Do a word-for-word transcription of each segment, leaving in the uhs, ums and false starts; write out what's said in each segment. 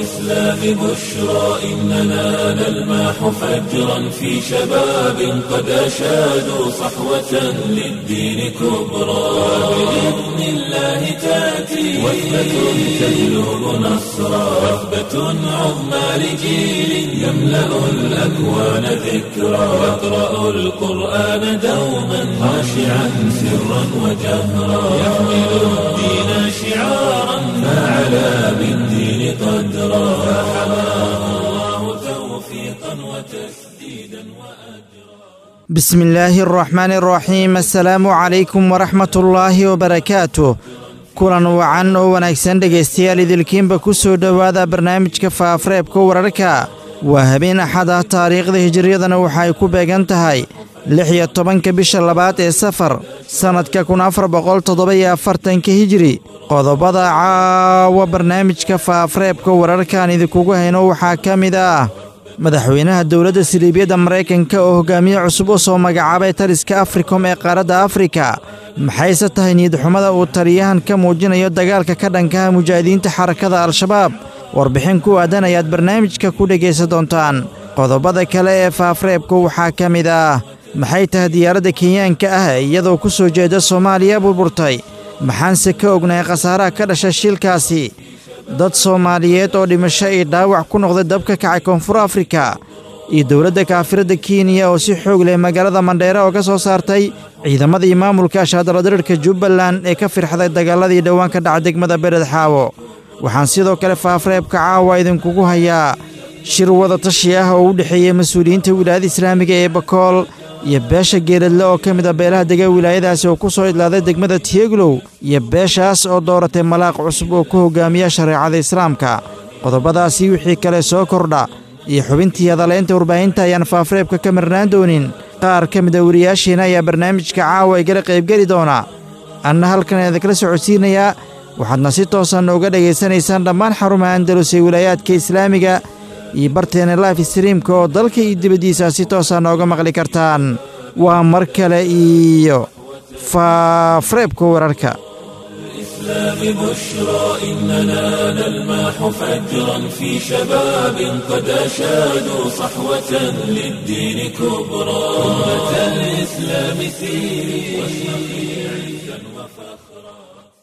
الإسلام بشرى إننا نلمح فجرا في شباب قد أشادوا صحوة للدين كبرى بإذن الله تأتي وثبة تجلب نصرا وثبة عظمى لجيل يملأ الأكوان ذكرا يقرأ القرآن دوما خاشعا سرا وجهرا يحمل الدين شعارا فعلى بالدين قدرا فحماه الله توفيقا وتسديدا وأجرا. بسم الله الرحمن الرحيم. السلام عليكم ورحمة الله وبركاته. kulan wacan oo wanaagsan dhegaystayaal idilkiinba ku soo dhowaada barnaamijka faafareebka wararka. waa habeen axad ah, taariikhda hijriyadana waxay ku beegan tahay lix iyo tobanka bisha labaad ee safar sannadka kun afar boqol toddoba iyo afartanka hijri. qodobada caawa barnaamijka faafareebka wararkaan idinkugu hayno waxaa ka mid ah madaxweynaha dowladda siliibiyadda maraykanka oo hogaamiye cusub u soo magacaabay taliska africom ee qaaradda afrika. maxayse tahay niyadxumada uu taliyahan ka muujinayo dagaalka ka dhankaha mujaahidiinta xarakada al-shabaab? warbixin ku aadan ayaad barnaamijka ku dhegaysan doontaan. qodobada kale ee faafareebka waxaa ka mid ah maxay tahay diyaaradda kenyaanka ah ee iyadoo ku soo jeeda soomaaliya burburtay? maxaanse ka ognahay khasaaraha ka dhasha shilkaasi? dad soomaaliyeed oo dhimasho iyo dhaawac ku noqday dabka kacay koonfur afrika, iyo dowladda kaafiradda kenya oo si xoog leh magaalada mandheere oo ka soo saartay ciidamadii maamulka ashaadaladirirka jubbaland ee ka firxday dagaaladii dhowaan ka dhaca degmada bered xaawo. waxaan sidoo kale faafareebka caawa idinkugu hayaa shir wada tashi ah oo u dhexeeyey mas-uuliyiinta wilaayada islaamiga ee bakool iyo beesha geeladle oo ka mid a beelaha dega wilaayadaasi oo ku soo idlaaday degmada tiyeglow, iyo beeshaas oo dooratay malaaq cusub oo ku hogaamiya shareecada islaamka. qodobadaasi wixii kale soo kordha iyo xubintii hadaleynta warbaahinta ayaan faafareebka ka marnaan doonin. qaar ka mid a wariyaasheena ayaa barnaamijka caawa igala qaybgeli doona. anna halkan idinkala socodsiinayaa, waxaadna si toosan nooga dhegaysanaysaan dhammaan xarumaha andalus ee wilaayaadka islaamiga iyo barteena life streamka oo dalka iyo dibaddiisa si toosan nooga maqli kartaan. waa mar kale iyo faafareebka wararka. الإسلام بشرى إننا نلمح فجرا في شباب قد أشادوا صحوة للدين كبرى أمة الإسلام سيري عزا وفخرا.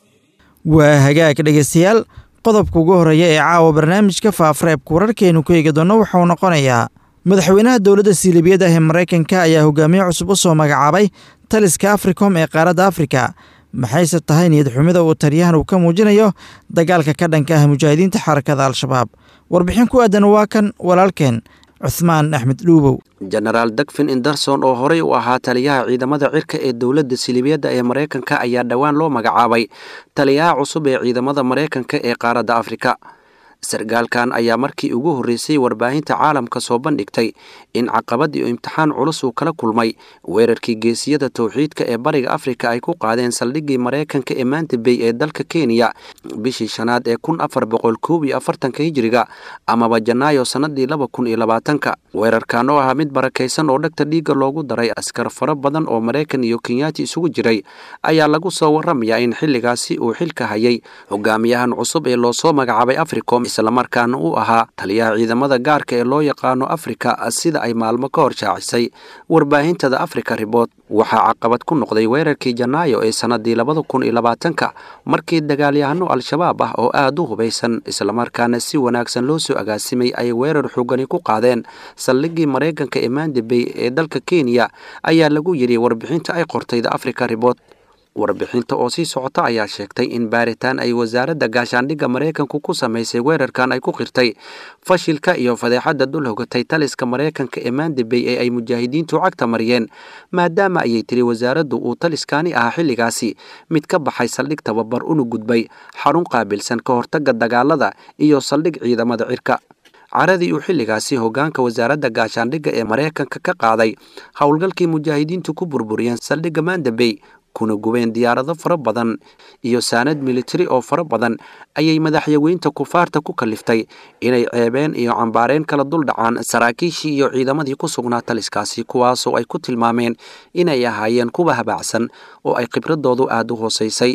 waa hagaag dhegaystayaal, qodobka ugu horreeya ee caawa barnaamijka faafareebka wararkeenu ku eegi doonno wuxuu noqonayaa madaxweynaha dowladda siliibiyadda ee maraykanka ayaa hogaamiye cusub u soo magacaabay taliska africom ee qaaradda afrika. maxayse tahay niyad xumida uu taliyahan uu ka muujinayo dagaalka ka dhanka ah mujaahidiinta xarakada al-shabaab? warbixin ku aadan waa kan walaalkeen cuthmaan axmed dhuubow. jenaraal dagfin inderson oo horey u ahaa taliyaha ciidamada cirka ee dowladda siliibiyadda ee maraykanka ayaa dhowaan loo magacaabay taliyaha cusub ee ciidamada maraykanka ee qaaradda afrika. sargaalkan ayaa markii ugu horreysay warbaahinta caalamka soo bandhigtay in caqabad iyo imtixaan culus uu kala kulmay weerarkii geesiyada towxiidka ee bariga afrika ay ku qaadeen saldhiggii maraykanka ee maanta bay ee dalka kenya bishii shanaad ee kun afar boqol koob iyo afartanka hijiriga amaba janaayo sannadii laba kun iyo labaatanka. weerarkan oo ahaa mid barakaysan oo dhagta dhiigga loogu daray askar fara badan oo maraykan iyo kenyaati isugu jiray ayaa lagu soo warramayaa in xilligaasi uu xilka hayay hogaamiyahan cusub ee loo soo magacaabay africom, islamarkaana uu ahaa taliyaha ciidamada gaarka ee loo yaqaano afrika sida ay maalmo ka hor shaacisay warbaahintada africa report. waxaa caqabad ku noqday weerarkii janaayo ee sannadii labada kun iyo labaatanka markii dagaalyahano al-shabaab ah oo aad u hubaysan islamarkaana si wanaagsan loo soo agaasimay ay weerar xoogani ku qaadeen saldhiggii maraykanka ee maanta bay ee dalka kenya, ayaa lagu yidhi warbixinta ay qortay the africa report. warbixinta oo sii socota ayaa sheegtay in baaritaan ay wasaaradda gaashaandhigga maraykanku ku samaysay weerarkan ay ku qirtay fashilka iyo fadeexadda dul hogatay taliska maraykanka ee maanta bay ee ay mujaahidiintu cagta mariyeen, maadaama ayay tiri wasaaraddu uu taliskaani ahaa xilligaasi mid ka baxay saldhig tababar una gudbay xarun qaabilsan ka hortagga dagaalada iyo saldhig ciidamada cirka. caradii uu xilligaasi hoggaanka wasaaradda gaashaandhigga ee maraykanka ka qaaday howlgalkii mujaahidiintu ku burburiyeen saldhigga maanta bay kuna gubeen diyaarado fara badan iyo saanad militari oo fara badan ayay madaxyaweynta kufaarta ku kaliftay inay ceebeen iyo cambaareen kala dul dhacaan saraakiishii iyo ciidamadii ku sugnaa taliskaasi, kuwaasoo ay ku tilmaameen inay ahaayeen kuwa habaacsan oo ay khibradoodu aad u hoosaysay.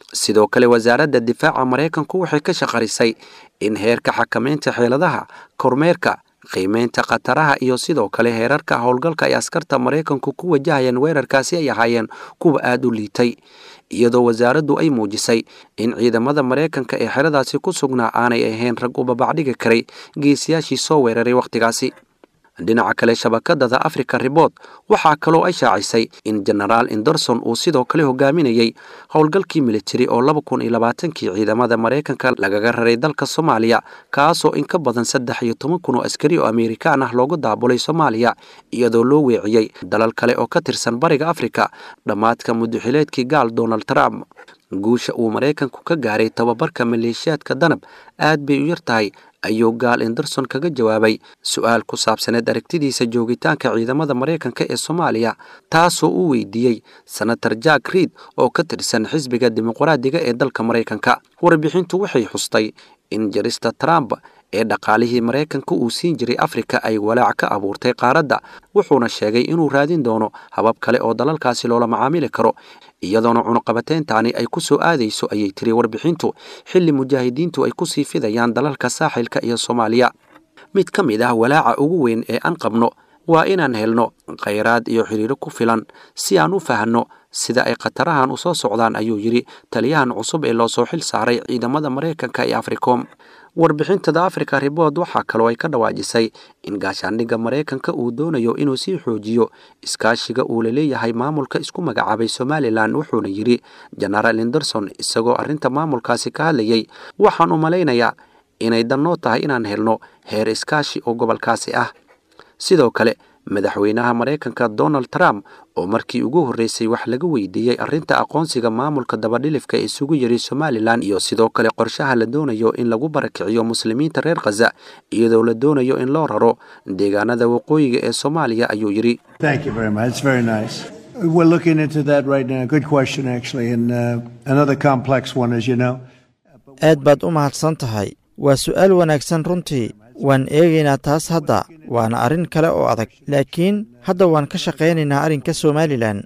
sidoo kale wasaaradda difaaca maraykanku waxay ka shaqarisay in heerka xakamaynta xeeladaha kormeerka qiimeynta khataraha iyo sidoo kale heerarka howlgalka ay askarta maraykanku ku wajahayeen weerarkaasi ay ahaayeen kuwa aada u liitay iyadoo wasaaraddu ay muujisay in ciidamada maraykanka ee xeradaasi ku sugnaa aanay ahayn rag u babacdhigi karay geesiyaashii soo weeraray wakhtigaasi dhinaca kale shabakadada Africa Report waxaa kaloo ay shaacisay in General Anderson uu sidoo kale hogaaminayay howlgalkii military oo laba kun iyo labaatan-kii ciidamada Mareykanka lagaga raray dalka Soomaaliya kaasoo in ka badan saddex iyo toban kun oo askari oo Amerikaan ah loogu daabulay Soomaaliya iyadoo loo weeciyay dalal kale oo ka tirsan bariga Afrika dhamaadka muddaxileedkii gaal Donald Trump guusha uu Mareykanku ka gaaray tababarka maleeshiyaadka danab aad bay u yartahay ayuu gaal Anderson kaga jawaabay su'aal ku saabsaneed aragtidiisa joogitaanka ciidamada Mareykanka ee Soomaaliya taasoo uu weydiiyay Senator Jack Reed oo ka tirsan xisbiga dimuqraadiga ee dalka Mareykanka warbixintu waxay xustay in jarista Trump ee dhaqaalihii Mareykanka uu siin jiray Afrika ay walaac ka abuurtay qaaradda wuxuuna sheegay inuu raadin doono habab kale oo dalalkaasi loola macaamili karo iyadoona cunaqabateyntaani ay ku soo aadayso ayay tiri warbixintu xilli mujaahidiintu ay ku sii fidayaan dalalka saaxilka iyo Soomaaliya mid ka mid ah walaaca ugu weyn ee aan qabno waa inaan helno kheyraad iyo xiriiro ku filan si aan u fahanno sida ay qatarahan u soo socdaan ayuu yiri taliyahan cusub ee loo soo xil saaray ciidamada Mareykanka ee Africom warbixinta Africa Report waxaa kaloo ay ka dhawaajisay in gaashaandhigga Mareykanka uu doonayo inuu sii xoojiyo iskaashiga uu la leeyahay maamulka isku magacaabay Somaliland wuxuuna yiri General Anderson isagoo arrinta maamulkaasi ka hadlayay waxaan u maleynayaa inay danno tahay inaan helno heer iskaashi oo gobolkaasi ah sidoo kale madaxweynaha Mareykanka Donald Trump oo markii ugu horeysay wax laga weydiiyay arrinta aqoonsiga maamulka dabadhilifka ee isugu yiri Somaliland iyo sidoo kale qorshaha la doonayo in lagu barakiciyo muslimiinta reer Gaza iyadoo la doonayo in loo raro deegaanada waqooyiga ee Soomaaliya ayuu yiri Thank you very much. It's very nice. We're looking into that right now. Good question actually and uh, another complex one as you know. aad baad u mahadsan tahay waa su'aal wanaagsan runtii waan eegaynaa taas hadda waana arrin kale oo adag laakiin hadda waan ka shaqaynaynaa arrinka Somaliland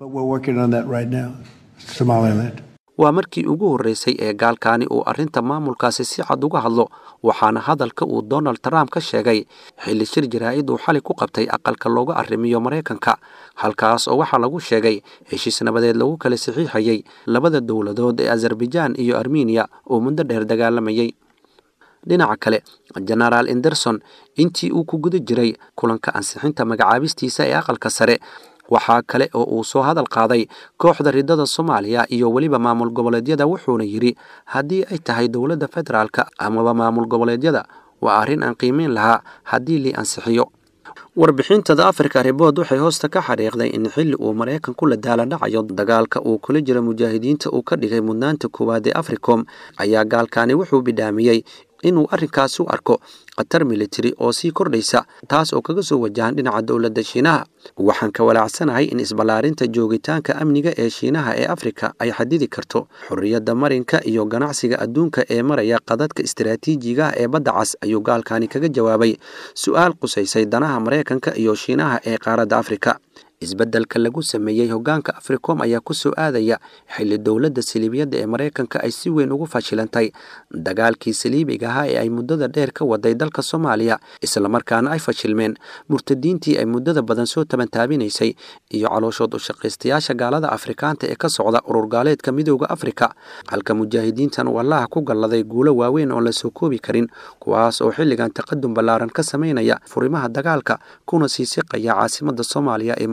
waa markii ugu horeysay ee gaalkaani uu arrinta maamulkaasi si cad uga hadlo waxaana hadalka uu Donald Trump ka sheegay xilli shir jaraa'id uu xalay ku qabtay aqalka looga arrimiyo Mareykanka halkaas oo waxa lagu sheegay heshiis nabadeed lagu kala saxiixayay labada dawladood ee Azerbaijan iyo Armenia oo muddo dheer dagaalamayay dhinaca kale General Anderson intii uu ku guda jiray kulanka ansixinta magacaabistiisa ee aqalka sare waxa kale oo uu soo hadal qaaday kooxda ridada Soomaaliya iyo waliba maamul goboleedyada wuxuuna yiri hadii ay tahay dawladda federaalka ama maamul goboleedyada waa arrin aan qiimeyn lahaa hadii li ansixiyo warbixinta Africa Report waxay hoosta ka xariiqday in xilli uu Mareykanku la daaladhacayo dagaalka uu kula jiro mujaahidiinta uu ka dhigay mudnaanta koowaad ee Africom ayaa gaalkaani wuxuu bidhaamiyay inuu arrinkaas u arko qatar military oo sii kordhaysa taas oo kaga soo wajahan dhinaca dawladda Shiinaha waxaan ka walaacsanahay in isbalaarinta joogitaanka amniga ee Shiinaha ee Afrika ay xadidi karto xorriyadda marinka iyo ganacsiga adduunka ee maraya qadadka istiraatiijiga ee badda cas ayuu gaalkaani kaga jawaabay su'aal qusaysay danaha Mareykanka iyo Shiinaha ee qaaradda Afrika isbeddelka lagu sameeyay hoggaanka Africom ayaa ku soo aadaya xilli dawladda Siliibiyadda ee Mareykanka ay si weyn ugu fashilantay dagaalkii Siliibiga ah ee ay muddada dheer ka waday dalka Soomaaliya isla markaana ay fashilmeen murtadiintii ay muddada badan soo tabantaabinaysay iyo calooshood u shaqaystayaasha gaalada Afrikaanta ee ka socda urur gaaleedka midowga Afrika halka mujaahidiintan wallaha ku galladay guulo waaweyn oo la soo koobi karin kuwaas oo xilligan taqaddum ballaaran ka sameynaya furimaha dagaalka kuna sii siqaya caasimadda Soomaaliya ee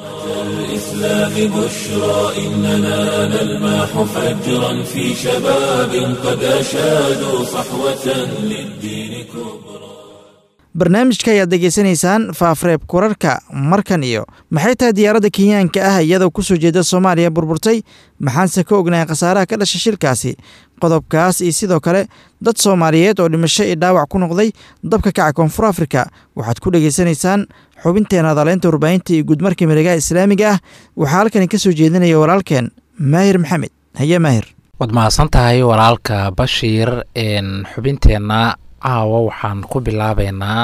الإسلام بشرى إننا نلمح فجرا في شباب قد أشادوا صحوة للدين كبرى barnaamijka ayaad degeysanaysaan faafreeb kurarka markan iyo maxay tahay diyaaradda Kenyaanka ah iyadoo ku soo jeeda Soomaaliya burburtay maxaanse ka ognahay khasaaraha ka dhashay shilkaasi qodobkaas iyo sidoo kale dad Soomaaliyeed oo dhimasho iyo dhaawac ku noqday dabka kaca Koonfur Afrika waxaad ku dhageysanaysaan xubinteena daleynta warbaahinta iyo gudmarka milaga Islaamiga ah waxa halkan ka soo jeedinaya walaalkeen Maahir Maxamed haye Maahir wad maasan tahay walaalka Bashiir een xubinteena caawa waxaan ku bilaabaynaa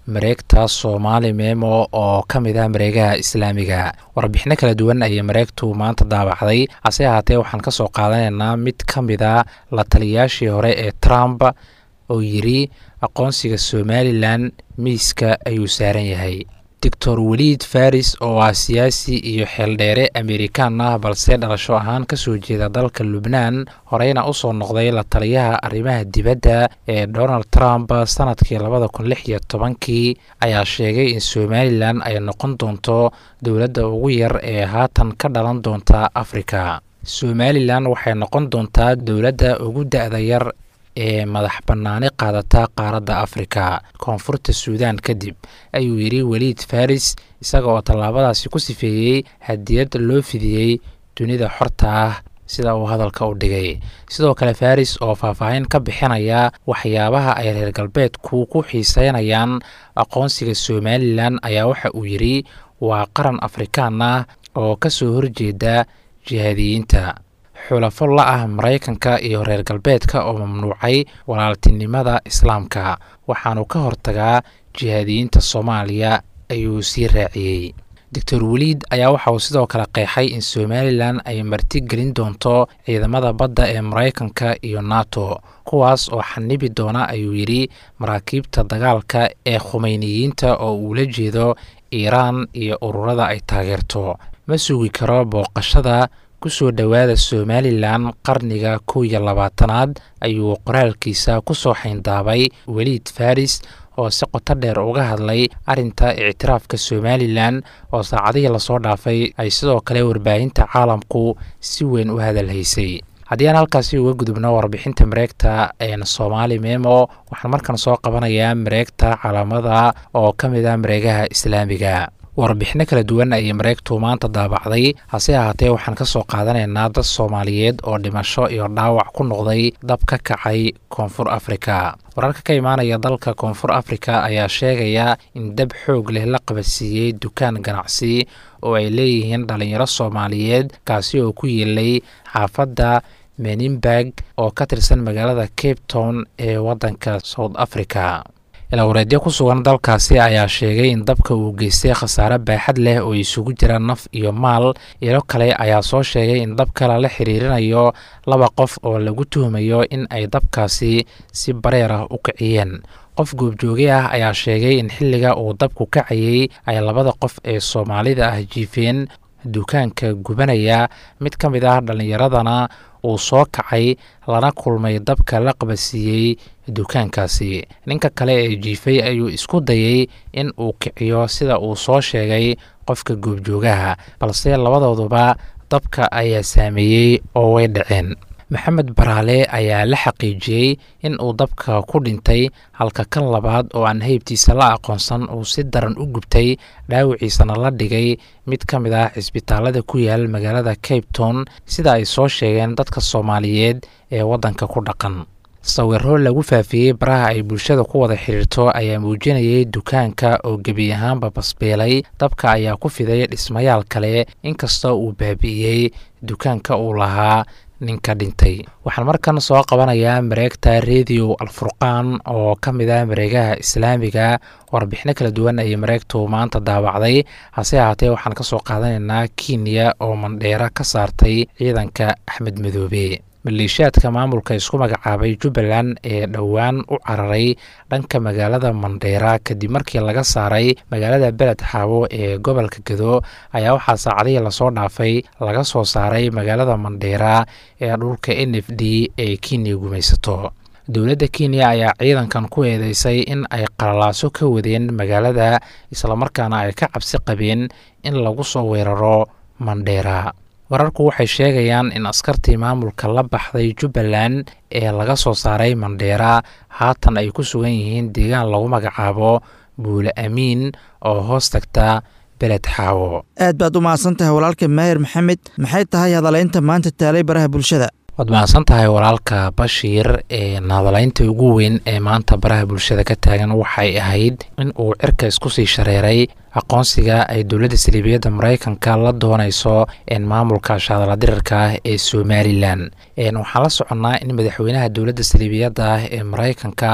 mareegta Soomaali Memo oo ka mid ah mareegaha islaamiga. Warbixino kala duwan ayay mareegtu maanta daabacday, hase ahaatee waxaan ka soo qaadanaynaa mid ka mid ah la taliyaashii hore ee Trump oo yiri aqoonsiga Somaliland miiska ayuu saaran yahay. Doctor Waleed Faris oo ah siyaasi iyo xeeldheere Amerikaan ah balse dhalasho ahaan ka soo jeeda dalka Lubnaan, horeyna u soo noqday la taliyaha arrimaha dibadda ee Donald Trump sanadkii laba kun iyo lix iyo toban ayaa sheegay in Somaliland ay noqon doonto dowladda ugu yar ee haatan ka dhalan doonta Afrika. Somaliland waxay noqon doontaa dowladda ugu da'da yar ee madax bannaani qaadata qaaradda Afrika koonfurta Suudaan kadib, ayuu yiri Waleed Faris isaga oo tallaabadaasi ku sifeeyey hadiyad loo fidiyey dunida xorta ah sida uu hadalka u dhigay. Sidoo kale Faris oo faahfaahin ka bixinaya waxyaabaha ay reer galbeedku ku xiiseynayaan aqoonsiga Somaliland ayaa waxa uu yiri waa qaran Afrikaan ah oo ka soo horjeeda jihaadiyiinta, xulafo la ah Mareykanka iyo reer galbeedka oo mamnuucay walaaltinimada Islaamka, waxaanu ka hortagaa jihaadiyiinta Soomaaliya, ayuu sii raaciyey. Doctor Waleed ayaa waxa uu sidoo kale qeexay in Somaliland ay marti gelin doonto ciidamada badda ee Mareykanka iyo NATO, kuwaas oo xanibi doona, ayuu yiri, maraakiibta dagaalka ee Khumeyniyiinta oo uu la jeedo Iiraan iyo ururada ay taageerto. Ma sugi karo booqashada kusoo dhawaada Somaliland qarniga kow iyo labaatanaad, ayuu qoraalkiisa ku soo xayndaabay Waleed Faris oo si qoto dheer uga hadlay arinta ictiraafka Somaliland oo saacadihii la soo dhaafay ay sidoo kale warbaahinta caalamku si weyn u hadalhaysay. haddii aan halkaasi uga gudubno warbixinta mareegta ee Soomaali Memo, waxaan markan soo qabanayaa mareegta calaamada oo ka mid ah mareegaha islaamiga. warbixino kala duwan ayay mareegtu maanta daabacday, hase ahaatee waxaan ka soo qaadanaynaa dad Soomaaliyeed oo dhimasho iyo dhaawac ku noqday dab ka kacay Koonfur Afrika. wararka ka imaanaya dalka Koonfur Afrika ayaa sheegaya in dab xoog leh la qabadsiiyey dukaan ganacsi oo ay leeyihiin dhalinyaro Soomaaliyeed kaasi oo ku yeelay xaafadda Menenberg oo ka tirsan magaalada Cape Town ee wadanka South Africa. ilaawareedyo ku sugan dalkaasi ayaa sheegay in dabka uu geystay khasaare baaxad leh oo isugu jira naf iyo maal. ilo kale ayaa soo sheegay in dabka la xiriirinayo laba qof oo lagu tuhumayo in ay dabkaasi si bareer ah u kiciyeen. qof goobjooge ah ayaa sheegay in xilliga uu dabku kacayay ay labada qof ee Soomaalida ah jiifeen dukaanka gubanaya. mid ka mid ah dhalinyaradana uu soo kacay lana kulmay dabka la qabadsiiyey dukaankaasi. ninka kale ee jiifay ayuu isku dayay in uu kiciyo sida uu soo sheegay qofka goobjoogaha, balse labadooduba dabka ayaa saameeyey oo way dhaceen. Maxamed Baraale ayaa la xaqiijiyey in uu dabka ku dhintay, halka kan labaad oo aan heybtiisa la aqoonsan uu si daran u gubtay, dhaawiciisana la dhigay mid ka mid ah cisbitaalada ku yaal magaalada Cape Town sida ay soo sheegeen dadka Soomaaliyeed ee wadanka ku dhaqan. sawirro lagu faafiyey baraha ay bulshada ku wada xiriirto ayaa muujinayay dukaanka oo gebi ahaanba basbeelay. dabka ayaa ku fiday dhismayaal kale inkastoo uu baabi'iyey dukaanka uu lahaa ninka dhintay. waxaan markan soo qabanayaa mareegta Radio Al-Furqaan oo ka mid ah mareegaha islaamiga. warbixino kala duwan ayay mareegtu maanta daawacday, hase ahaatee waxaan ka soo qaadanaynaa Kenya oo Mandheera ka saartay ciidanka Axmed Madoobe. maleeshiyaadka maamulka isku magacaabay Jubbaland ee dhowaan u cararay dhanka magaalada Mandheera kadib markii laga saaray magaalada Beled Xaawo ee gobolka Gedo ayaa waxaa saacadihii lasoo dhaafay laga soo saaray magaalada Mandheera ee dhulka N F D ee Kenya gumaysato. dowladda Kenya ayaa ciidankan ku eedeysay in ay qalalaaso ka wadeen magaalada isla markaana ay ka cabsi qabeen in lagu soo weeraro Mandheera. wararku waxay sheegayaan in askartii maamulka la baxday Jubbaland ee laga soo saaray Mandheera haatan ay ku sugan yihiin deegaan lagu magacaabo Buule Amiin oo hoos tagta Beled Xaawo. aad baad u mahadsantahay walaalka Maahir Maxamed. maxay tahay hadalaynta maanta taalay baraha bulshada? waad mahadsantahay walaalka Bashiir. ee hadalaynta ugu weyn ee maanta baraha bulshada ka taagan waxay ahayd in uu cirka isku sii shareeray aqoonsiga ay dowladda Saldhigyada Mareykanka la doonayso in maamulka shaqada dirirka ah ee Somaliland. een waxaan la soconaa in madaxweynaha dowladda Saldhigyada ah ee Mareykanka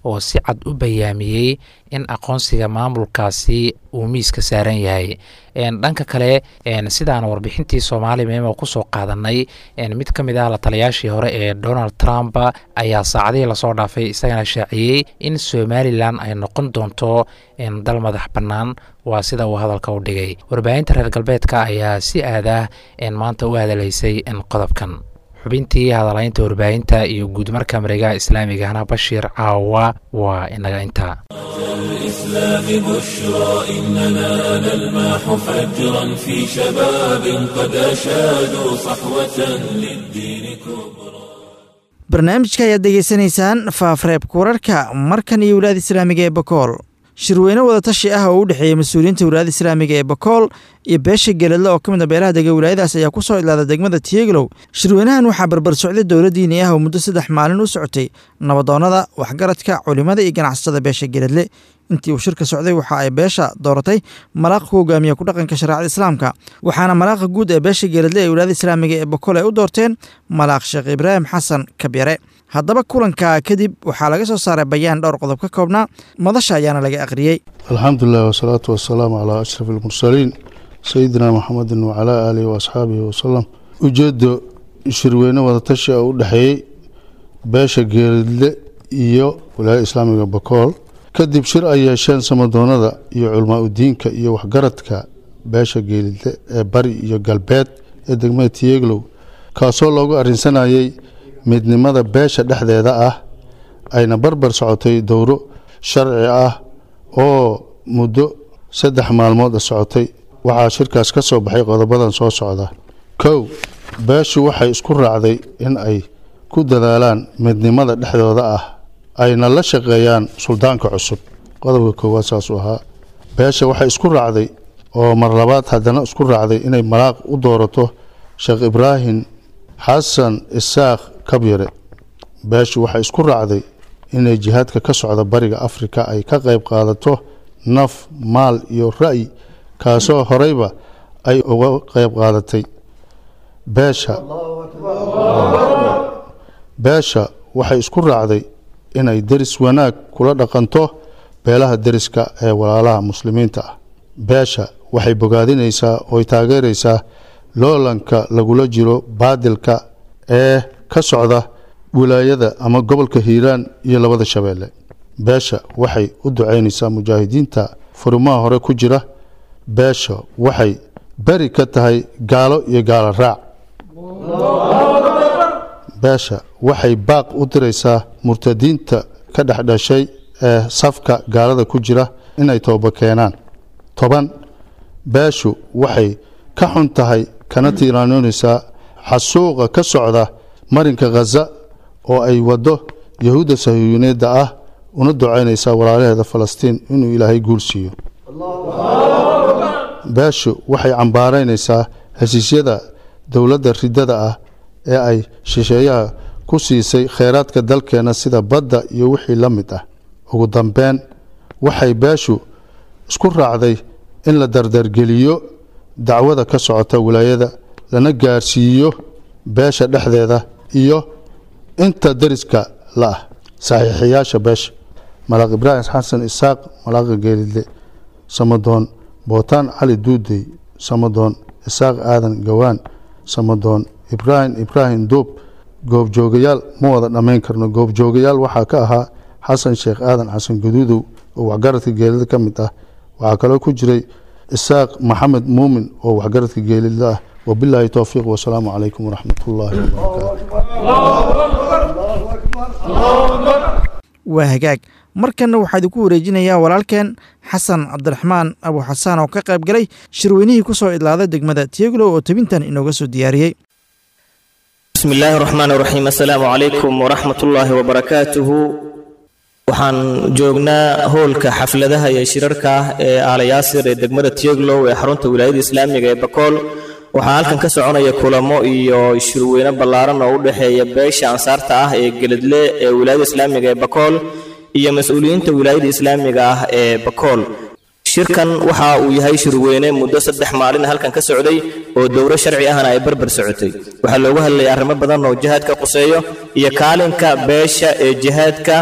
oo si cad u bayaamiyey in aqoonsiga maamulkaasi uu miiska saaran yahay. dhanka kale sidaan warbixintii Soomaali Memo ku soo qaadanay mid ka mid ah la taliyaashii hore ee Donald Trump ayaa saacadihii lasoo dhaafay isagana shaaciyey in Somaliland ay noqon doonto dal madax bannaan, waa sida uu hadalka u dhigay. warbaahinta reer galbeedka ayaa si aad ah maanta u hadalaysay qodobkan. xubintii hadalaynta warbaahinta iyo guud marka mareegaha islaamigana Bashiir Caawa waa inaga inta. الإسلام بشرى إننا نلمح فجرا في شباب قد أشادوا صحوة للدين كبرى. barnaamijka ayaad degeysanaysaan faafareebka wararka markan iyo wilaayada islaamiga ee Bakool. shirweyne wada tashi ah oo u dhexeeyay mas'uuliyiinta wilaayada islaamiga ee Bakool iyo beesha Geladle oo kamid ah beelaha dega wilaayadaas ayaa ku soo ilaaday degmada Tieglow. shirweynahan waxaa barbar socday dowladdiina ah oo muddo saddex maalin u socotay nabadoonada, waxgaradka, culimada iyo ganacsatada beesha Geladle. intii uu shirka socday waxa ay beesha dooratay malaaq ku hogaamiya ku dhaqanka shariicada islaamka, waxaana malaaqa guud ee beesha Geladle ee wilaayada islaamiga ee Bakool ay u doorteen malaaq Sheekh Ibraahim Xasan Kabyare. haddaba kulanka kadib waxaa laga soo saaray bayaan dhowr qodob ka koobnaa, madasha ayaana laga aqriyey. alxamdulilah wasalaatu wasalaamu calaa ashraf almursaliin sayidina maxamedin wacalaa aalihi waasxaabihi wasalam. ujeeddo shirweyne wadatashi oo u dhexeeyey beesha Geladle iyo wilaayada islaamiga Bakool kadib shir ay yeesheen samadoonada iyo culmaa udiinka iyo waxgaradka beesha Geladle ee bari iyo galbeed ee degmada Tieglow, kaasoo loogu arrinsanayay midnimada beesha dhexdeeda ah, ayna barbar socotay dowro sharci ah oo muddo saddex maalmood socotay. waxaa shirkaas ka soo baxay qodobadan soo socda. kow, beeshu waxay isku raacday in ay ku dadaalaan midnimada dhexdooda ah, ayna la shaqeeyaan suldaanka cusub. qodobka koowaad saas u ahaa. beesha waxay isku raacday oo mar labaad haddana isku raacday inay malaaq u doorato Sheekh Ibraahim Xasan Isaaq Kabyare. beeshu waxay isku raacday inay jihaadka ka socda bariga Afrika ay ka qayb qaadato naf, maal iyo ra'yi, kaasoo horeyba ay uga qayb qaadatay. beesha beesha waxay isku raacday inay deris wanaag kula dhaqanto beelaha deriska ee walaalaha muslimiinta ah. beesha waxay bogaadinaysaa oo taageeraysaa loolanka lagula jiro baadilka ee ka socda wilaayada ama gobolka Hiiraan iyo labada Shabeelle. beesha waxay u duceynaysaa mujaahidiinta furimaha hore ku jira. beesha waxay bari ka tahay gaalo iyo gaalo raac. beesha waxay baaq u diraysaa murtadiinta ka dhexdhashay ee safka gaalada ku jira inay tooba keenaan. toban, beeshu waxay ka xun tahay kana tiiraanoonaysaa xasuuqa ka socda marinka Gaza oo ay wado yahuudda sahiyuuneedda ah, una duceynaysaa walaalaheeda Falastiin inuu Ilaahay guul siiyo. beeshu waxay cambaaraynaysaa heshiisyada dowladda ridada ah ee ay shisheeyaha ku siisay kheyraadka dalkeena sida badda iyo wixii la mid ah. ugu dambeyn, waxay beeshu isku raacday in la dardargeliyo dacwada ka socota wilaayada, lana gaarsiiyo beesha dhexdeeda iyo inta deriska la ah. saxiixiyaasha beesha: malaaq Ibraahim Xasan Isaaq, malaaqa Geladle; samadoon Bootaan Cali Duudey; samadoon Isaaq Aadan Gawaan; samadoon Ibraahim Ibraahim Duub. goobjoogayaal ma wada dhammayn karno. goobjoogayaal waxaa ka ahaa xasan Sheekh Aadan Xasan Gaduudow oo waxgaradka Geladle ka mid ah. waxaa kaloo ku jiray Isaaq Maxamed Muumin oo waxgaradka Geladle ah. wabilaahi towfiiq, wasalaamu calaykum waraxmatullaahi wabarakaatu. waa hagaag. markanna waxaa idinku wareejinayaa walaalkeen xasan cabdiraxmaan abu xasaan oo ka qayb galay shirweynihii ku soo idlaaday degmada Tieglow oo tabintan inooga soo diyaariyey. بسم الله الرحمن الرحيم. السلام عليكم ورحمة الله وبركاته. waxaan joognaa hoolka xafladaha iyo shirarka ee Aala Yaasir ee degmada Tieglow ee xarunta wilaayada islaamiga ee Bakool. waxaa halkan ka soconaya kulamo iyo shirweyne ballaaran oo u dhaxeeya beesha ansaarta ah ee Geladle ee wilaayada islaamiga ee Bakool iyo mas'uuliyiinta wilaayada islaamiga ah ee Bakool. shirkan waxa uu yahay shirweyne muddo saddex maalin halkan ka socday oo dowro sharci ahna ay barbar socotay. waxaa looga hadlayay arrimo badan oo jihaadka quseeyo iyo kaalinka beesha ee jihaadka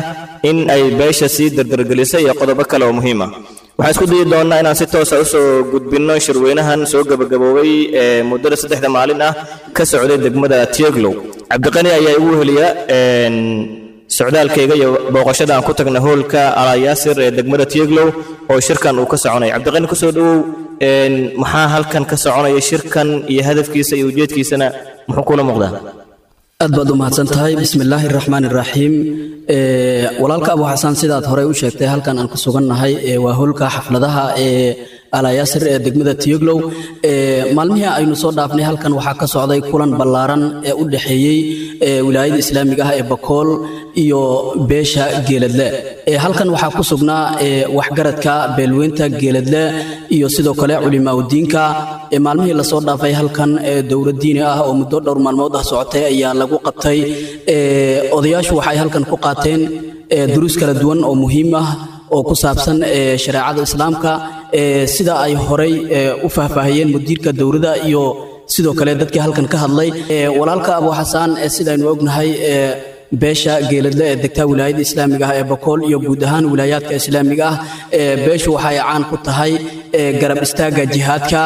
in ay beesha sii dardargelisay iyo qodobo kale oo muhiim ah waxaan isku dayi doonnaa inaan si toosa u soo gudbinno shirweynahan soo gabagaboobay ee muddada saddexda maalin ah ka socday degmada Tieglow cabdiqani ayaa igu heliya socdaalkayga iyo booqashada aan ku tagnay hoolka Al-Yaasir ee degmada Tieglow oo shirkan uu ka soconay cabdiqani ku soo dhawow maxaa halkan ka soconaya shirkan iyo hadafkiisa iyo ujeedkiisana muxuu kula muuqdaa aad baad u mahadsan tahay bismillaahi raxmaani raxiim walaalka Abu Xasan sidaad hore u sheegtay halkan aan ku sugannahay waa hoolka xafladaha ee Al-Yaasir ee degmada Tieglow maalmihii aynu soo dhaafnay halkan waxaa ka socday kulan ballaaran ee u dhaxeeyay wilaayada islaamiga ah ee Bakool iyo beesha Geeladle halkan waxaa ku sugnaa waxgaradka beelweynta Geeladle iyo sidoo kale culimaa diinka maalmihii la soo dhaafay halkan dowlad diini ah oo muddo dhowr maalmood ah socotay ayaa lagu qabtay odayaashu waxay halkan ku qaateen duruus kala duwan oo muhiim ah oo ku saabsan shariicada islaamka sida ay horay u faahfaahiyeen mudiirka dowladda iyo sidoo kale dadkii halkan ka hadlay walaalka Abu Xasan sidaynu ognahay beesha Geeladle ee degta wilaayada islaamiga ah ee Bakool iyo guud ahaan wilaayaadka islaamiga ah beeshu waxay caan ku tahay garab istaaga jihaadka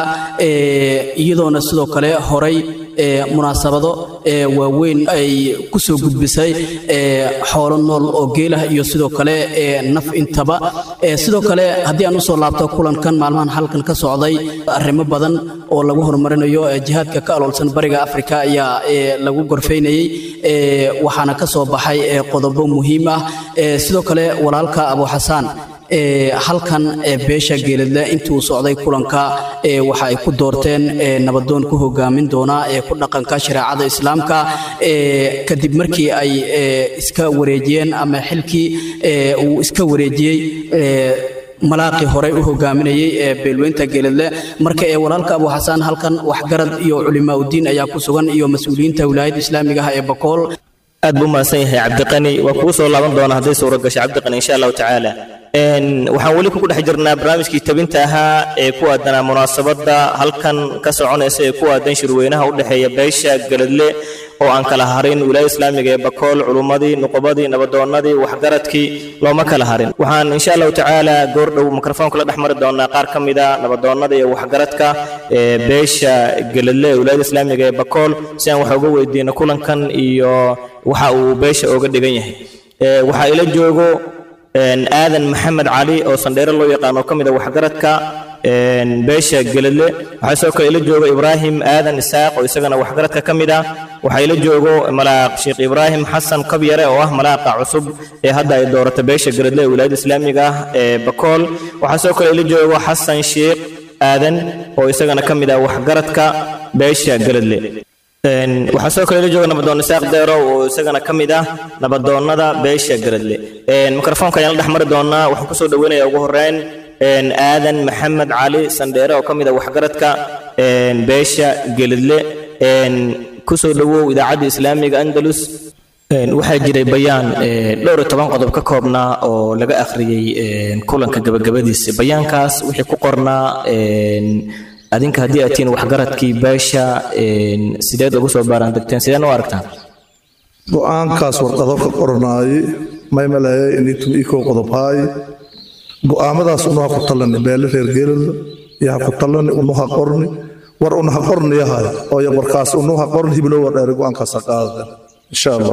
iyadoona sidoo kale horay munaasabado waaweyn ay ku soo gudbisay xoolo nool oo geelah iyo sidoo kale naf intaba sidoo kale haddii aan u soo laabto kulankan maalmahan halkan ka socday arrimo badan oo lagu horumarinayo jihaadka ka aloolsan bariga Afrika ayaa lagu gorfeynayay waxaana ka soo baxay qodobo muhiim ah sidoo kale walaalka Abu Xasan halkan beesha Geeladle intii uu socday kulanka waxa ay ku doorteen nabadoon ku hogaamin doona ee ku dhaqanka shariicada islaamka kadib markii ay iska wareejiyeen ama xilkii uu iska wareejiyay malaaqi hore u hogaaminayay ee beelweynta Geeladle marka ee walaalka Abu Xasan halkan waxgarad iyo culimaa diin ayaa ku sugan iyo mas'uuliyiinta wilaayada islaamiga ah ee Bakool aad buu maasan yahay cabdiqani waa ku soo laaban doona haddii suuro gasho cabdiqani insha Allah ta'ala een waxaan wali ku dhex jirnaa barnaamijkii tabinta ahaa ee ku aadanaa munaasabada halkan ka soconaysa ee ku aadan shirweynaha u dhaxeeya beesha Geeladle oo aan kala harin wilaayada islaamiga ee Bakool culumadii nuqubadii nabadoonadii waxgaradkii looma kala harin waxaan insha Allah ta'ala goor dhow mikrofoonka la dhaxmari doonaa qaar kamida nabadoonada iyo waxgaradka ee beesha Geeladle wilaayada islaamiga ee Bakool si aan wax uga weydiino kulankan iyo waxa uu beesha uga dhigan yahay ee waxa ila joogo een aadan maxamed cali oo sandheero loo yaqaan oo kamid ah waxgaradka een beesha Geeladle waxa soo kale ila joogo ibraahim aadan isaaq oo isagana waxgaradka kamid ah waxa ila joogo malaaq sheekh ibraahim xasan qabyare oo ah malaaqa cusub ee hadda ay dooratay beesha Geeladle wilaayada islaamiga ah ee Bakool waxa soo kale ila joogo xasan sheekh aadan oo isagana kamid ah waxgaradka beesha Geeladle een waxa soo kale la jooga nabadoon isaaq deero oo isagana kamid ah nabadoonada beesha Geeladle een mikrofoonka ayaan la dhaxmari doonaa waxaan ku soo dhaweynayaa ugu horeyn een aadan maxamed cali sandheero oo kamid ah waxgaradka een beesha Geeladle een ku soo dhawow idaacadda islaamiga Andalus een waxa jiray bayaan dhowr iyo toban qodob ka koobnaa oo laga akhriyay een kulanka gabagabadiisa bayaankaas wixii ku qornaa een adinka haddii aad tihiin waxgaradkii beesha sideed ugu soo baaran degteen sideen u aragtaan go'aankaas warqado ka qornaay may maleeyay in intuu ikoo qodobhaay go'aamadaas unaha ku talani beele reer Geeladle iyo ha ku talani unaha qorni war unaha qorni yahay oo warkaas unaha qorni hiblo war dheer go'aankaas qaadada insha Allah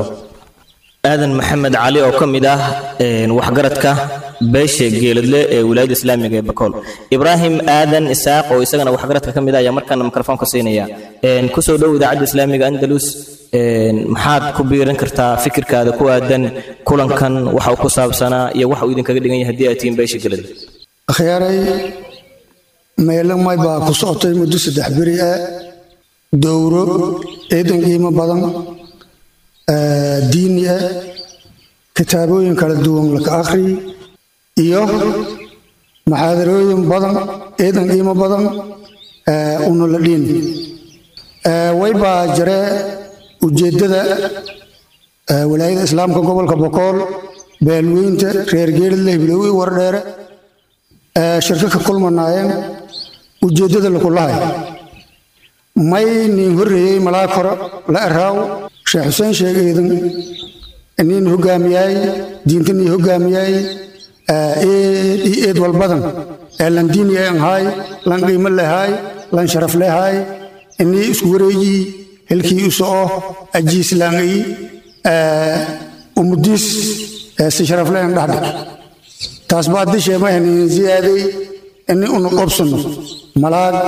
aadan maxamed cali oo kamid ah een waxgaradka beesha Geeladle ee wilaayada islaamiga ee Bakool ibraahim aadan isaaq oo isagana waxgaradka kamid ah ayaa markaan mikrofoonka siinaya een ku soo dhaw idaacadda islaamiga Andalus een maxaad ku biirin kartaa fikirkaada ku aadan kulankan waxa uu ku saabsanaa iyo waxa uu idin kaga dhigan yahay haddii aad tihiin beesha Geeladle akhyaaray meelan may baa ku socotay muddo saddex beri ah dowro eedan qiimo badan diini ah kitaabooyin kala duwan la akhri iyo maxaadarooyin badan eedan qiimo badan una la dhiin way baa jare ujeedada wilaayada islaamka gobolka Bakool beelweynta reer Geeladle hiblowey wardheere shirka ka kulmanaayeen ujeedada la kulahay may nin horeeyay malaakoro la araaw sheekh xuseen sheegeedan inin hogaamiyay diintani hogaamiyay ee eed walbadan ee lan diiniyay hay lan qiimo lehay lan sharaf lehay inni isku wareeyi halkii u soo ajiis laangay ee umudis si sharaf lehan dhaxdhig taas baad dishay ma hanin ziyaaday inni unu qobsano malaag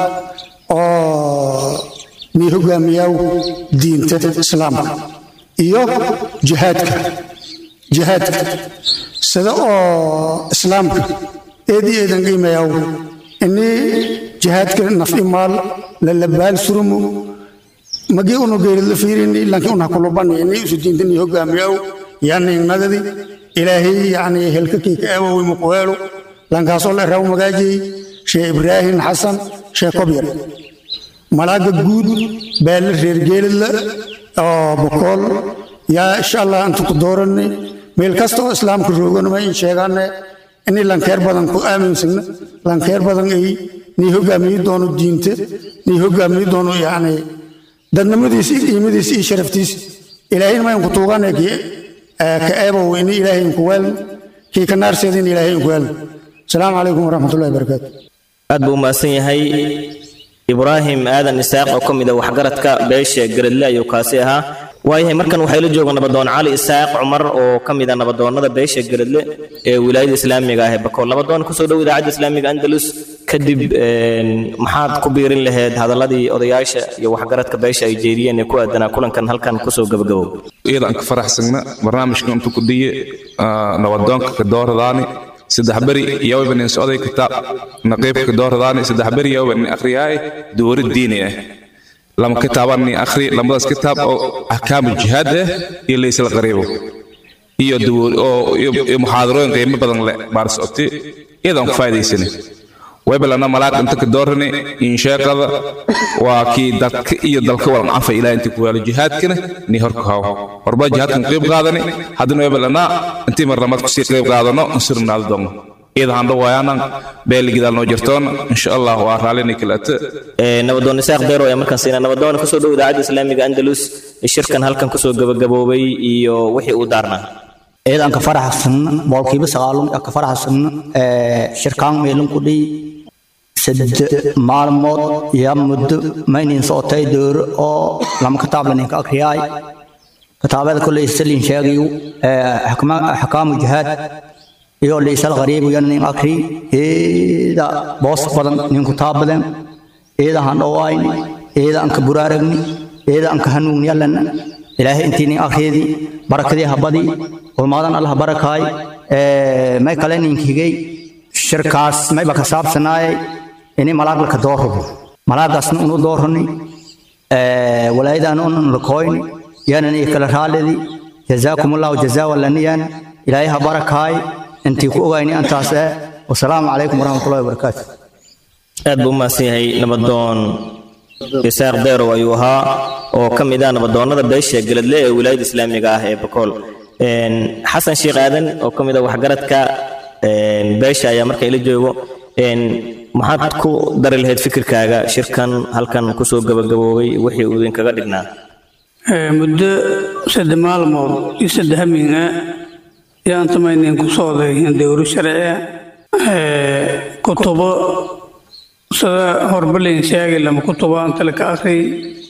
oo ni hogaamiyaw diinta islaamka iyo jihaadka jihaadka sida oo islaamka eedii eedan qiimayaw inni jihaadka nafci maal la labaal surumu magi unu geerid la fiirini laakiin una kulubani inni isu diintani hogaamiyaw yani nagadi ilaahi yani helka kii ka awowi muqweelo lankaasoo la raw magaaji sheekh ibraahim xasan sheekh kobyar malaaga guud baa la reer geelidla oo boqol yaa insha allah intu ku dooranay meel kasta oo islaamka roogana ma in sheegaane in lan keer badan ku aaminsan lan keer badan ay ni hogaamiyo doono diinta ni hogaamiyo doono yani dadnimadiisa qiimadiisa iyo sharaftiisa ilaahay ma ku tuuganay ki ka eebo in ilaahay ku weel ki ka naarseedin ilaahay ku weel salaamu calaykum waraxmatullaahi wabarakaatuh aad buu maasan yahay ibraahim aadan isaaq oo kamid ah waxgaradka beesha garadle ayuu kaasi ahaa waayahay markan waxay la joogaan nabadoon cali isaaq cumar oo kamid ah nabadoonnada beesha garadle ee wilaayada islaamiga ah ee bakool nabadoon kusoo dhow idaacadda islaamiga andalus kadib maxaad ku biirin lahayd hadaladii odayaasha iyo waxgaradka beesha ay jeediyeen ee ku aadanaa kulankan halkan kusoo gabagabow iyadaan ka faraxsagna barnaamijkan intuu ku diye nabadoonka ka dooradaani saddex beri yowban in socday kitaab naqiibka dooradaani saddex beri yowban akhriyay dowlad diini ah lama kitaabani akhri lamadaas kitaab oo ahkaamul jihaad ah iyo leysal qariibo iyo dowlad oo iyo muxaadarooyin qiimo badan leh baar socotay iyadaan ku faa'iideysanay webalana malaaq inta ka doorani in sheekada waa kii dadka iyo dalka walan cafa ilaa intii ku yaalo jihaadkana ni horka haw horba jihaadkan qayb qaadani hadana webalana intii mar lamad ku sii qayb qaadano sirnaad doon iyada handa waayaan beeligidaal noo jirtoon insha Allah waa raalina kalaata ee nabadoon isaaq beero ee markan siina nabadoon ku soo dhow idaacadda islaamiga andalus shirkan halkan ku soo gabagaboobay iyo wixii uu daarnaa eedan ka faraxsan boolkiiba sagaalun ka faraxsan ee shirkaan meelun ku dhii سد معلومات يا مد ما ينصوتي دور أو لما كتاب لنا كأكرياي كتاب هذا كله يسلين شاقيو حكام حكام جهاد يقول لي سال غريب ويعني أكري إذا بوس بدن نين كتاب بدن إذا هنواين إذا أنك برارني إذا أنك هنون يلنا إلهي أنتيني أخيدي بركة هبدي والمادن الله بركاي ما يكلن إنكيجي شركاس ما يبقى صاب سناي إني ملاك لك دورهم ملاك أصلا إنه دورهني أه ولا إذا أنا أن لكوين يعني كل هذا جزاكم الله جزاء ولا نيان إلهي بركة هاي أنتي كوغيني أنت أسأل والسلام عليكم ورحمة الله وبركاته أدبو مسيحي نبضون إساق ديرو أيوها وكم إذا نبضون هذا بيش قلت لي ولاية إسلامية قاهي بقول حسن شيخ آذن وكم إذا وحقرتك beesha ayaa marka ila joogo een maxaad ku dari lahayd fikirkaaga shirkan halkan ku soo gabagaboobay wixii uu idin kaga dhignaa ee muddo saddex maalmood iyo saddex habeen yaan tamaynin ku sooday dowr sharci ee kutubo sida horbalin sheegay lama kutubo anta la ka akhri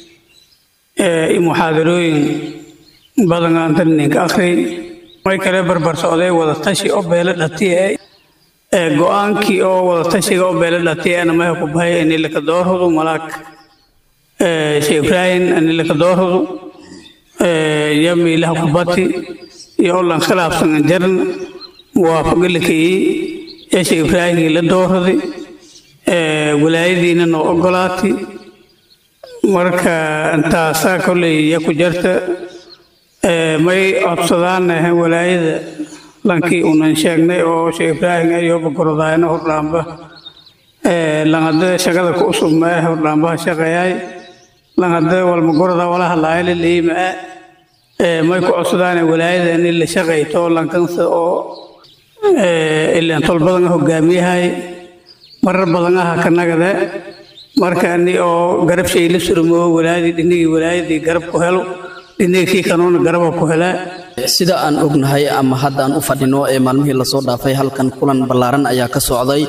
ee muhaadarooyin badan anta ninka akhri way kale barbar socday wada tashi oo beela dhatay ee go'aankii oo wada tashiga oo beela dhatay ana ma ku bahay in la ka doorado malaak ee Sheikh Ibrahim in la ka doorado ee yami la ku bati iyo lan khilaafsan jaran waafaqilkii ee Sheikh Ibrahim la doorado ee wilaayadiina noo ogolaatay marka inta saa kulay ku jirta may absadaan walaayada lankii unan sheegnay oo Sheikh Ibrahim ayo baqoradaayna horlaamba ee langada shaqada ku usub ma horlaamba shaqayay langada wal maqorada wala halaayay leeyma ee may ku absadaan walaayada in la shaqayto lankansa oo ee ilaa tol badan hogaamiyahay marar badan ah ka nagada marka ani oo garab shay la surmo walaayada dhinigi walaayada garab ku helo إنك كانون قربوا كهلا sida aan ognahay ama hadda aan u fadhino ee maalmihii la soo dhaafay halkan kulan ballaaran ayaa ka socday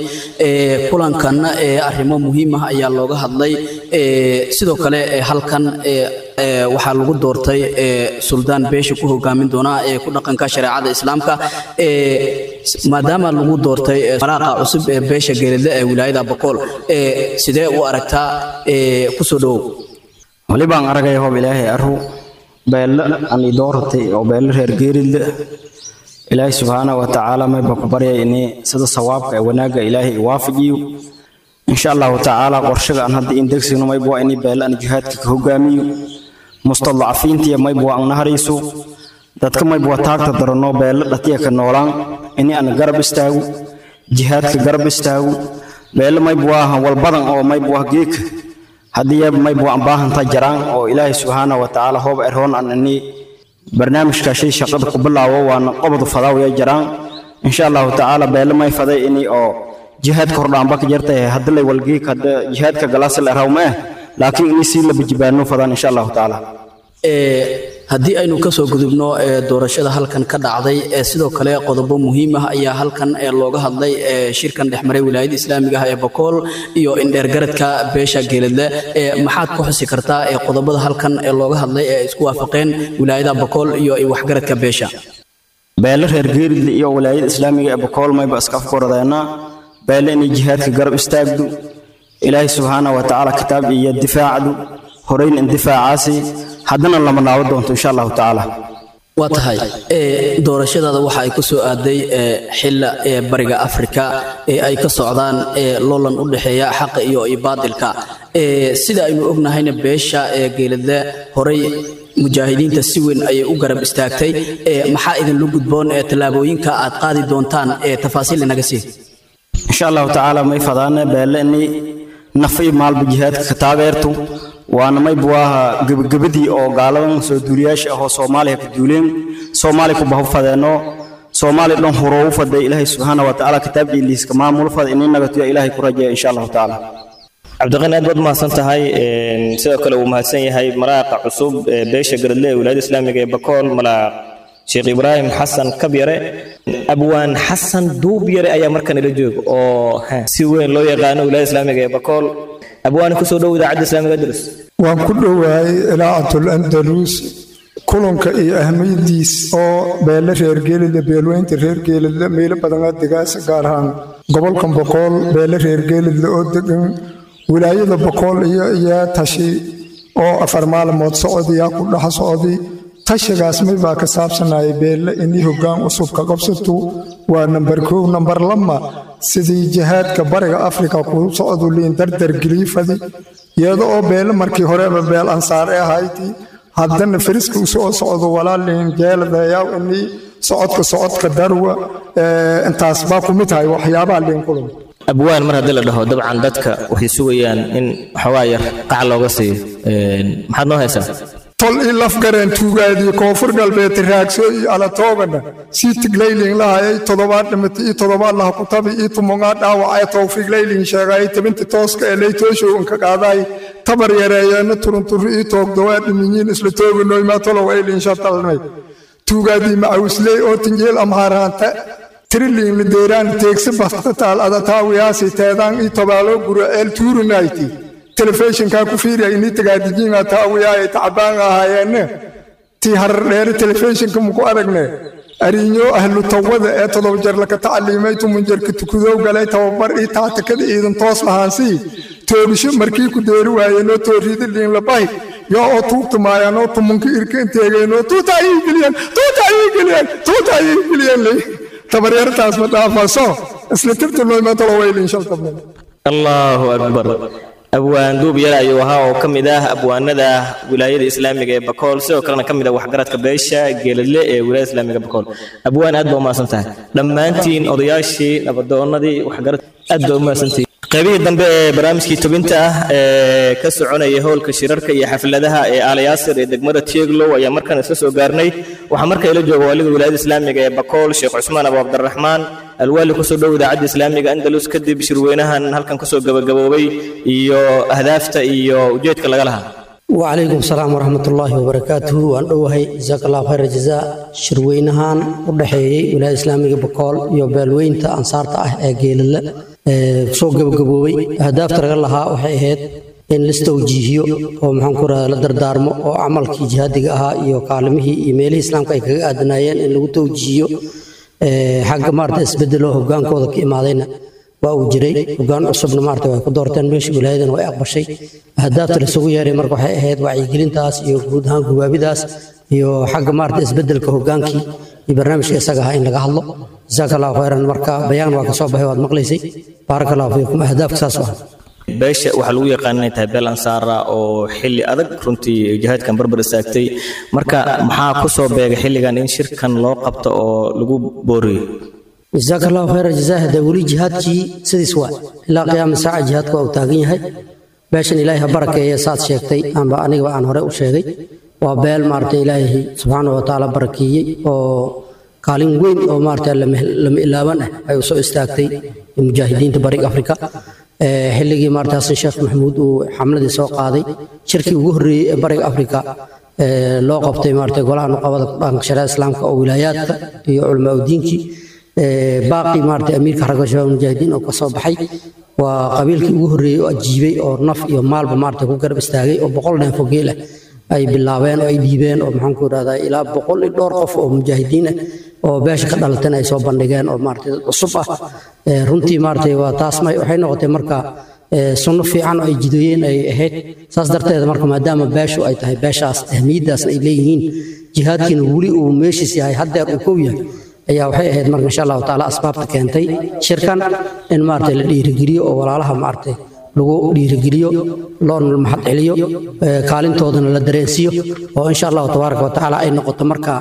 ee kulankanna ee arrimo muhiim ah ayaa looga hadlay ee sidoo kale ee halkan ee waxaa lagu doortay ee suldaan beesha ku hogaamin doona ee ku dhaqanka shariicada islaamka ee maadaama lagu doortay maraaqa cusub ee beesha geeridle ee wilaayada Boqol ee sidee u aragtaa ee ku soo dhow walibaan aragay hoob ilaahay arru beela aan doortay oo beela reer geeridle ilaahay subhanahu wa ta'ala ma ba ku baryay inay sida sawaabka ee wanaaga ilaahay waafajiyo insha Allah ta'ala qorshaga aan hadda indegsiino may boo inay beela aan jihaadka ka hogaamiyo mustadcafiintii may boo aan nahariiso dadka may boo taagta darano beela dhatiya ka noolaan inay aan garab istaago jihaadka garab istaago beela may boo ah wal badan oo may boo geek haddii may buu aan baahan tahay jaraan oo ilaahay subhanahu wa ta'ala hoob erhoon anni barnaamijka shay shaqada ku bilaawo waana qabad fadaaw ya jaraan insha Allah ta'ala beela may faday inii oo jihad kordhaan bak jartay hadda lay walgii kada jihadka galaasal arawma laakiin inii si la bijibaano fadaan insha Allah ta'ala ee haddii aynu ka soo gudubno ee doorashada halkan ka dhacday ee sidoo kale qodobo muhiim ah ayaa halkan ee looga hadlay ee shirkan dhexmaray wilaayada islaamiga ah ee Boqol iyo indheer garadka beesha geeladle ee maxaad ku xusi kartaa ee qodobada halkan ee looga hadlay ee isku waafaqeen wilaayada Boqol iyo ay wax garadka beesha beela reer geeridle iyo wilaayada islaamiga ee Boqol may ba iska afkooradaana beela in jihaadka garab istaagdo ilaahay subhanahu wa ta'ala kitaab iyo difaacdu horeyn in difaacaasi haddana lama naawo doonto insha Allah ta'ala waa tahay ee doorashadaada waxa ay ku soo aaday ee xilla ee bariga Afrika ee ay ka socdaan ee loolan u dhaxeeya xaq iyo baadilka ee sida aynu ognahayna beesha ee geeladle horay mujaahidiinta si weyn ay u garab istaagtay ee maxaa idin lu gudboon ee talaabooyinka aad qaadi doontaan ee tafaasiil naga sii insha Allah ta'ala may fadaana beelani nafay maalba jihaadka ka taageerto waana may buaha gabagabadii oo gaaladan soo duuliyaasha ah oo Soomaaliya ku duuleen Soomaali ku bahu fadeeno Soomaali dhan horo u faday Ilaahay subhanahu wa ta'ala kitaabkii liiska maamul fad inay nagatiyo Ilaahay ku rajeeyo insha Allah ta'ala Cabdiqani aad baad mahadsan tahay sidoo kale uu mahadsan yahay maraaqa cusub ee beesha garadle wilaayada islaamiga ee Boqol malaaq Sheikh Ibrahim Hassan Kabyare Abwaan Hassan Duubyare ayaa markan ila joogo oo si weyn loo yaqaan wilaayada islaamiga ee Boqol abwaan ku soo dhawaada cad islaamiga Andalus waan ku dhawaay ilaatul Andalus kulanka iyo ahmiyadiis oo beela reer geelida beelweynta reer geelida meel badan degaas gaar ahaan gobolka Boqol beela reer geelida oo degan wilaayada Boqol iyo iyo tashi oo afar maalmood socodiya ku dhax socodi tashigaas may baa ka saabsanay beela inii hoggaan cusub ka qabsato waa number two number lama sidii jihaadka bariga Afrika ku socdo liin dardar galiifadi iyada oo beela markii hore beel ansaar ay ahayd haddana fariska u soo socdo walaalin jeelada yaa inii socodka socodka darwa intaas baa ku mid tahay waxyaabaha liin kulum abwaan mar hadii la dhaho dabcan dadka waxay sugayaan in xawaayar qac looga siiyo maxaad noo haysaa tol ilaf garan tuugaadii koonfur galbeed raagso iyo ala toogana si tiglayling lahaay todobaad dhimati iyo todobaad la ku tabi iyo tumonga dhaawacay tawfiiq layling sheegay tabinta tooska ee leeytoosho ka qaaday tabar yareeyana turuntur iyo toog dawaad dhimiin isla toogno ma tolo wayling shatalmay tuugaadii maawsley oo tinjeel amhaaranta trilling la deeraan teegsi bastatal ada taawiyaasi teedaan iyo tobaalo gura el tuurinayti telefishin ka ku fiiriyay inii tagaadijinga taawiyaay tacbaan ahaayeen tii har dheer telefishin ka ku aragne ariño ahlu tawada ee todob jar la ka tacliimay tumun jar ka tukudow galay tababar ii taata kada iidan toos lahaansi toobisho markii ku deeri waayeen oo tooriidin la bay yo oo tuugtumaayaan oo tumunka irka inteegeen oo tuutay giliyan tuutay giliyan tuutay giliyan tabareertaas ma dhaafaso isla tirtilo ma tolo weylin shaltabna Allahu akbar abwaan duubyare ayuu ahaa oo kamid ah abwaanada wilaayada islaamiga ee Boqol sidoo kalena kamid ah waxgaradka beesha geeladle ee wilaayada islaamiga Boqol abwaan aad baa maasan tahay dhammaantiin odayaashii nabadoonadii waxgarad aad baa maasantii qaybihii dambe ee barnaamijkii tubinta ah ee ka soconaya howlka shirarka iyo xafladaha ee Aal Yaasir ee degmada Tieglow ayaa markan iska soo gaarnay waxa marka ila jooga waliga wilaayada islaamiga ee Boqol Sheikh Usmaan Abu Abdurrahmaan alwali ku soo dhawaada cad islaamiga Andalus kadib shirweynahan halkan ku soo gabagaboobay iyo ahdaafta iyo ujeedka laga lahaa وعليكم السلام ورحمة الله وبركاته وأن أوهي جزاك الله خير الجزاء شروينهان ودحيي ولا إسلامي بقول يوبالوين تا أنصار تا أجيل الله سوق جبوي أهداف ترى الله وحيهات إن لستوجيهيو ومحن كرا لدردارمو وعمل كي جهادي أها يو كلامه إيميل إسلام كي كأدنايان إن لو توجيهيو حق مرت إسبدلوه وقان كودك إمالينا وأوجري وقان أصبنا مرت وقدرتن مش ولايدن وأقبل شيء أهداف تلسوي يا ريمر وحيهات وعيقلين تاس يو جودهان جوابي داس يو حق مرت إسبدل كهوجان كي برنامج كيساقها إن لقاه الله جزاك الله خيرا مركا بيان وكصوبه واد مقليسي بارك الله فيكم أهداف ساسوها beesha waxaa lagu yaqaan inay tahay beel ansaara oo xilli adag runtii jihaadkan barbar istaagtay marka maxaa ku soo beegay xilligan in shirkan loo qabto oo lagu booriyo جزاك الله خير الجزاء هذا ولي جهادكي سديس waa ilaa qiyaam saaca jihaadku uu taagan yahay beeshan ilaahay barakeeyo saad sheegtay aan aniga aan hore u sheegay waa beel maartay ilaahay subhanahu wa ta'ala barakeeyay oo kaalin weyn oo maartay lama ilaaban ah ay soo istaagtay mujaahidiinta bariga Afrika xilligii maartaas Sheekh Maxamuud uu xamladii soo qaaday shirkii ugu horeeyay ee bariga Afrika loo qabtay maartay golaha nuqabada bank shariicada islaamka oo wilaayadka iyo culimo diinkii baaqi maartay amiirka xaraga shabaab mujaahidiin oo ka soo baxay waa qabiilkii ugu horeeyay oo ajiibay oo naf iyo maalba maartay ku garab istaagay oo boqol neef oo geel ah ay bilaabeen oo ay dhiibeen oo maxaan ku raadayay ilaa boqol iyo dhowr qof oo mujaahidiin ah oo beesha ka dhalatay ay soo bandhigeen oo maartay cusub ah runtii maartay waa taas may waxay noqotay marka sunno fiican oo ay jidooyeen ay ahayd saas darteed marka maadaama beeshu ay tahay beeshaas ahmiidaas ay leeyihiin jihaadkiina wali uu meeshiis yahay haddeer uu koob yahay ayaa waxay ahayd marka insha Allah taala asbaabta keentay shirkan in maartay la dhiirigeliyo oo walaalaha maartay lagu dhiirigeliyo loona mahad celiyo kaalintoodana la dareensiyo oo insha Allah tabaaraka wa taala ay noqoto marka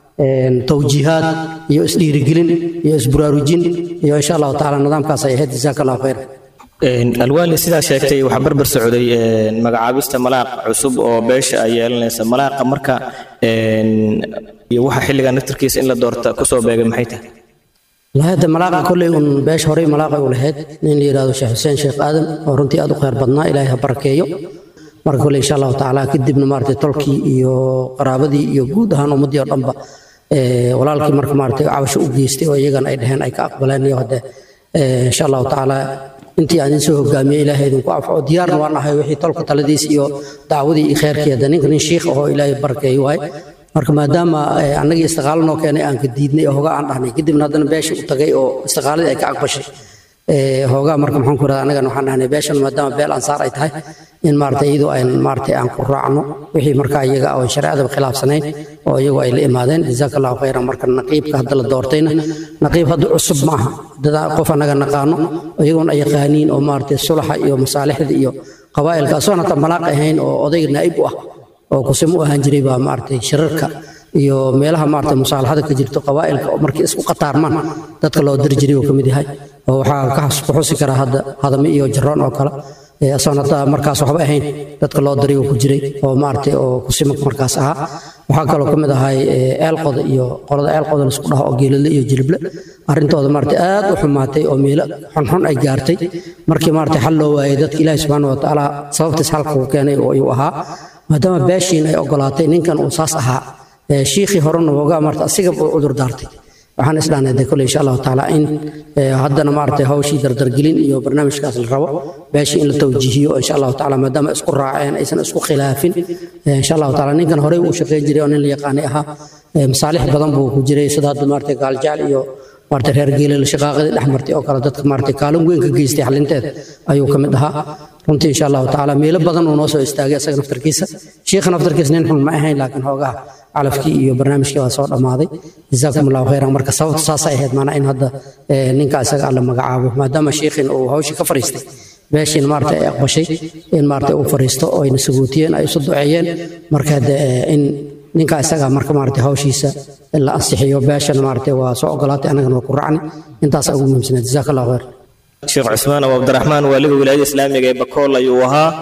توجيهات iyo isdhiirigelin iyo isburaarujin iyo insha Allah taala nidaamkaas ay ahayd jazakallahu khayr een alwaali sida sheegtay waxa barbar socday een magacaabista malaaq cusub oo beesha ay yeelanaysa malaaqa marka een iyo waxa xilliga naftirkiisa in la doorto ku soo beegay maxay tahay la hada malaaqa kulli un beesha hore malaaqa u lahayd in la yiraahdo Sheekh Xuseen Sheekh Aadan oo runtii aad u khayr badnaa Ilaahay ha barakeeyo marka kulli insha Allah taala kadibna maartay tolkii iyo qaraabadii iyo guud ahaan ummadii oo dhanba ee walaalkii marka maartay cabasho u geystay oo iyagana ay dhaheen ay ka aqbaleen iyo hada insha Allah taala intii aan soo hogaamiyay Ilaahay idinku afco diyaarna waan ahay wixii tolka taladiis iyo dacwadii iyo khayrkeeda ninkan sheekh oo Ilaahay barakeeyo way marka maadaama annaga istiqaalno keenay aan ka diidnay oo hoga aan dhahnay kadibna hadana beesha u tagay oo istiqaaladii ay ka aqbashay ee hoga marka maxaan ku raadnaa anaga waxaan dhahnay beeshan maadaama beel ansaar ay tahay in maartay iyadu ay maartay aan ku raacno wixii marka iyaga oo shariicada khilaafsanayn oo iyagu ay la imaadeen jazakallahu khayran marka naqiibka hadda la doortayna naqiib hadda cusub ma aha dad qof anaga naqaano iyagoon ay yaqaaniin oo maartay sulaxa iyo masaalixda iyo qabaa'ilka soo nata malaaq ahayn oo odayga naa'ib u ah oo kusimo ahaan jiray baa maartay shirarka iyo meelaha maartay musaalaxada ka jirto qabaa'ilka oo markii isku qataarmaan dadka loo dir jiray oo kamid yahay oo waxa ka xusi kara hadda hadami iyo jaroon oo kale ee asanada markaas waxba ahayn dadka loo diray oo ku jiray oo maartay oo kusimo markaas aha waxa kale oo kamid ahay eelqoda iyo qolada eelqoda la isku dhaho oo geelada iyo jilibla arintooda maartay aad u xumaatay oo meel xun xun ay gaartay markii maartay xal loo waayay dadka Ilaahay subhanahu wa ta'ala sababtiis halka uu keenay oo uu ahaa maadaama beeshiin ay ogolaatay ninkan uu saas ahaa sheekhi horena uga marta asiga uu cudur daartay waxaan islaanahay kulli insha Allah taala in haddana maartay hawshii dardar gelin iyo barnaamijkaas la rabo beeshii in la tawjiihiyo insha Allah taala maadaama isku raaceen aysan isku khilaafin insha Allah taala ninkan hore uu shaqeyn jiray oo nin la yaqaan ahaa masaalix badan buu ku jiray sida hadda maartay gaaljaal iyo maartay reer geelay shaqaaqada dhaxmartay oo kala dadka maartay kaalin weyn ka geystay xalinteed ayuu kamid ahaa runtii insha Allah taala meelo badan uu noo soo istaagay asaga naftarkiisa sheekh naftarkiisa nin xun ma ahayn laakiin hoogaa calafkii iyo barnaamijkii waa soo dhamaaday jazakumullahu khayran marka sababta saas ay ahayd maana in hadda ninka isaga alla magacaabo maadaama sheekhin uu hawshi ka fariistay beeshin maartay ay aqbashay in maartay uu fariisto oo ay nasugootiyeen ay soo duceeyeen marka in ninka isaga marka maartay hawshiisa la ansixiyo beeshan maartay waa soo ogolaatay anagana ku raacnay intaas ugu muhiimsan jazakallahu khayr Sheekh Usmaan Abu Abdurrahmaan waliga wilaayada Islaamiga ee Bakool ayuu ahaa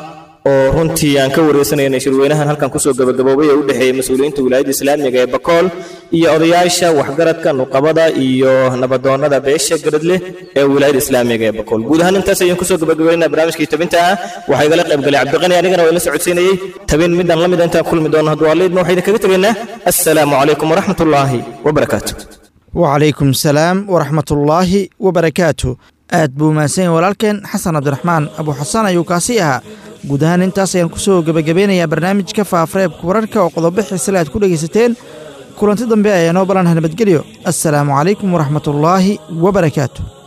oo runtii aan ka wareysanayna shirweynahan halkan kusoo gabagaboobay ee u dhexeeyay mas-uuliyiinta wilaayadda islaamiga ee bakool iyo odayaasha waxgaradka nuqabada iyo nabadoonnada beesha garadleh ee wilaayadda islaamiga ee bakool guud ahaan intaas ayaan kusoo gabagabaynaa barnaamijkii tabinta ah waxaa igala qayb galay cabdiqani anigana waa ila socodsiinayey tabin midaan la mid intaan kulmi doono hadduu allaydma waxaa idinkaga tegaynaa assalaamu calaykum waraxmatullaahi wabarakaatu wacalaykum salaam waraxmatullaahi wabarakaatu aad buu mahadsan yahay walaalkeen xasan cabdiraxmaan abu xasan ayuu kaasi ahaa guud ahaan intaas ayaan kusoo gebagabeynayaa barnaamijka faafareebka wararka oo qodobo xiisale aad ku dhegaysateen kulanti dambe ayaa noo balanaha nabadgelyo assalaamu calaykum waraxmatullaahi wabarakaatu